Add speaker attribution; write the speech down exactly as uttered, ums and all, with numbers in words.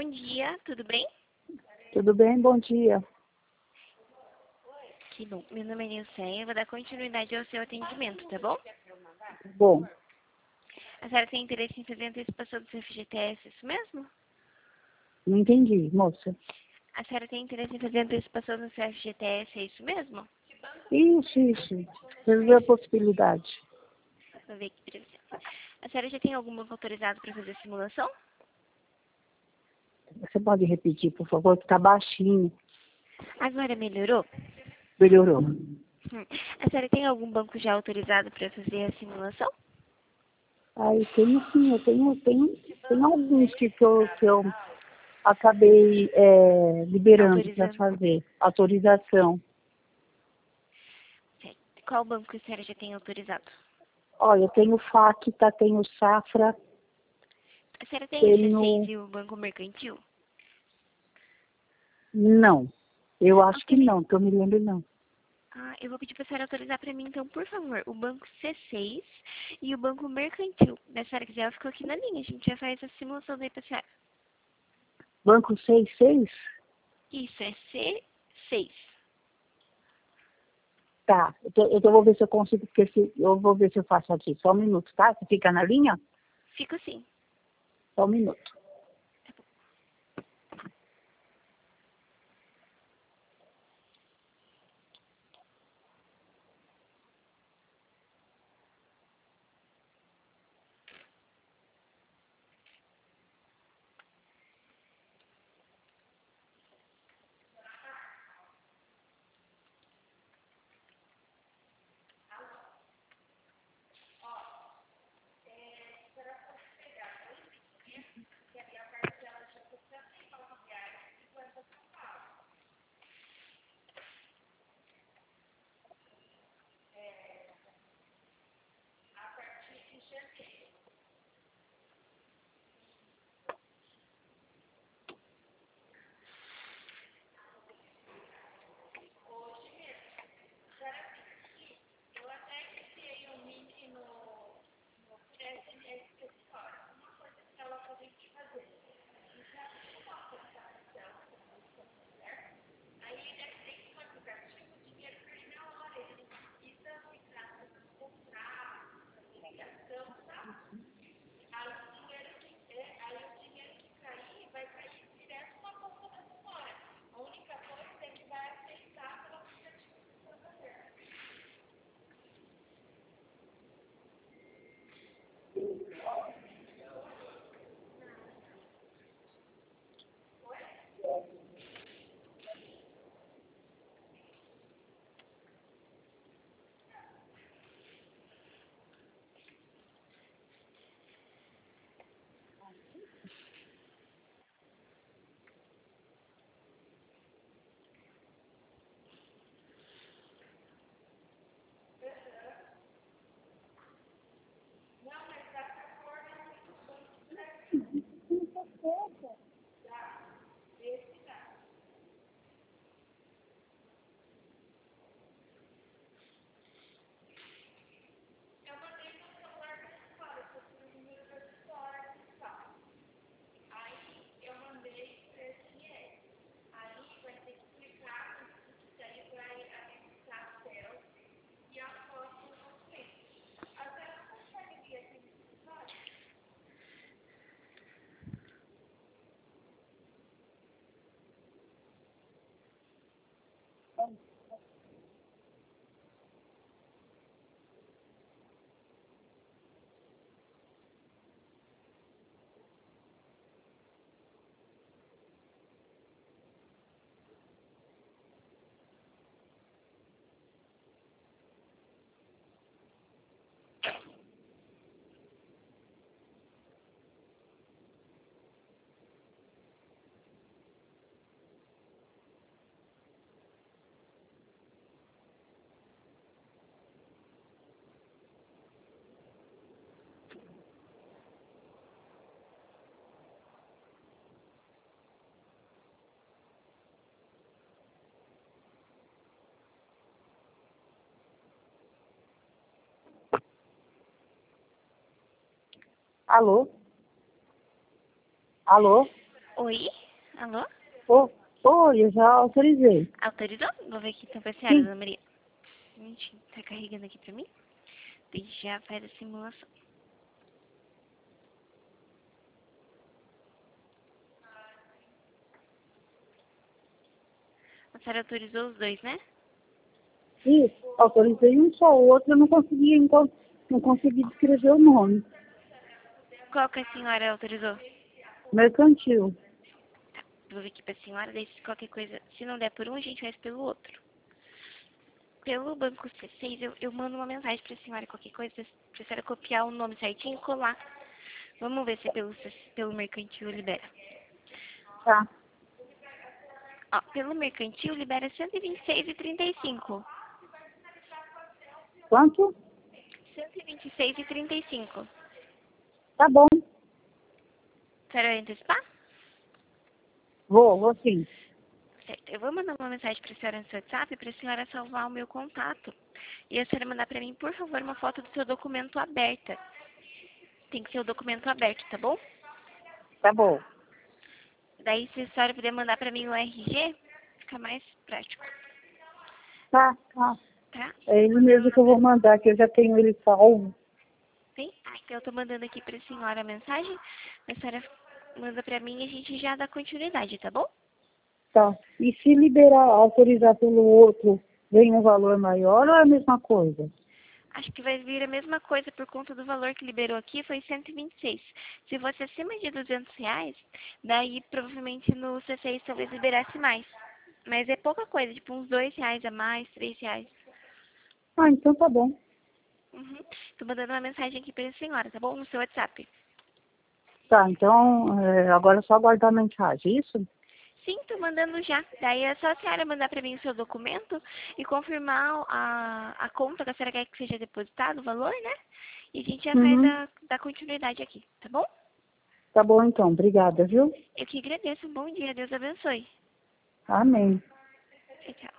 Speaker 1: dia, tudo bem?
Speaker 2: Tudo bem? Bom dia.
Speaker 1: Que bom. Meu nome é Nilceia, eu vou dar continuidade ao seu atendimento, tá bom?
Speaker 2: Bom,
Speaker 1: A senhora tem interesse em fazer antecipação do seu F G T S, isso mesmo?
Speaker 2: não entendi, moça.
Speaker 1: A senhora tem interesse em fazer antecipação do seu F G T S, é isso mesmo?
Speaker 2: Isso, isso. Você vê a possibilidade.
Speaker 1: Vou ver aqui pra você. A senhora já tem algum banco autorizado para fazer a simulação?
Speaker 2: Você pode repetir, por favor, que está baixinho.
Speaker 1: Agora melhorou?
Speaker 2: Melhorou.
Speaker 1: Hum. A senhora tem algum banco já autorizado para fazer a simulação?
Speaker 2: Ah, eu tenho sim, eu tenho, tenho, tenho alguns que, que, eu, que eu acabei é, liberando para
Speaker 1: Autorizando.
Speaker 2: fazer. Autorização.
Speaker 1: Certo. Qual banco a senhora já tem autorizado?
Speaker 2: Olha, eu tenho Facta, tenho Safra,
Speaker 1: A senhora tem o C seis
Speaker 2: tenho...
Speaker 1: e o Banco Mercantil?
Speaker 2: Não. Eu acho que
Speaker 1: Ok.
Speaker 2: não, que eu me lembro não.
Speaker 1: Ah, eu vou pedir para a senhora autorizar para mim, então, por favor, o Banco C seis e o Banco Mercantil. Se a senhora quiser, ela ficou aqui na linha. A gente já faz a simulação daí para a senhora.
Speaker 2: Banco seis seis?
Speaker 1: Isso, é C seis.
Speaker 2: Tá, então eu vou ver se eu consigo, porque se, eu vou ver se eu faço aqui. Só um minuto, tá? Você fica na linha?
Speaker 1: Fica assim.
Speaker 2: Só um minuto. Alô? Alô?
Speaker 1: Oi? Alô?
Speaker 2: Ô, oi, eu já autorizei.
Speaker 1: Autorizou? Vou ver aqui então pra senhora,
Speaker 2: Sim.
Speaker 1: Dona Maria. Um minutinho, tá carregando aqui pra mim? A gente já faz a simulação. A senhora autorizou os dois, né?
Speaker 2: Isso, autorizei um só, o outro eu não consegui, encon- não consegui descrever o nome.
Speaker 1: Qual que a senhora autorizou?
Speaker 2: Mercantil.
Speaker 1: Vou ver aqui pra senhora, daí se qualquer coisa, se não der por um, a gente faz pelo outro. Pelo banco C seis, eu, eu mando uma mensagem pra senhora, qualquer coisa, pra senhora copiar o nome certinho e colar. Vamos ver se é pelo, C- pelo mercantil libera.
Speaker 2: Tá.
Speaker 1: Ó, pelo mercantil libera cento e vinte e seis e trinta e cinco.
Speaker 2: Quanto?
Speaker 1: cento e vinte e seis e trinta e cinco.
Speaker 2: Tá bom.
Speaker 1: A senhora vai antecipar?
Speaker 2: Vou, vou sim.
Speaker 1: Certo. Eu vou mandar uma mensagem pra senhora no seu WhatsApp pra senhora salvar o meu contato. E a senhora mandar pra mim, por favor, uma foto do seu documento aberta. Tem que ser o documento aberto, tá bom?
Speaker 2: Tá bom.
Speaker 1: Daí, se a senhora puder mandar pra mim o R G, fica mais prático,
Speaker 2: Tá, tá.
Speaker 1: tá?
Speaker 2: É ele mesmo que eu vou mandar, que eu já tenho ele salvo.
Speaker 1: Sim? Ah, então eu tô mandando aqui pra senhora a mensagem. A senhora manda pra mim e a gente já dá continuidade, tá bom?
Speaker 2: Tá. E se liberar, autorizar pelo outro, vem um valor maior ou é a mesma coisa?
Speaker 1: Acho que vai vir a mesma coisa por conta do valor que liberou aqui, foi cento e vinte e seis. Se fosse acima de duzentos reais, daí provavelmente no C seis talvez liberasse mais. Mas é pouca coisa, tipo uns dois reais a mais, três reais.
Speaker 2: Ah, então tá bom.
Speaker 1: Uhum. Tô mandando uma mensagem aqui pra senhora, tá bom? No seu WhatsApp.
Speaker 2: Tá, então é, agora é só aguardar a mensagem, isso?
Speaker 1: Sim, tô mandando já. Daí é só a senhora mandar pra mim o seu documento e confirmar a, a conta que a senhora quer que seja depositado, o valor, né? E a gente já faz
Speaker 2: Uhum.
Speaker 1: a, a continuidade aqui, tá bom?
Speaker 2: Tá bom então, obrigada, viu?
Speaker 1: Eu que agradeço. Um bom dia. Deus abençoe.
Speaker 2: Amém.
Speaker 1: Tchau, tchau.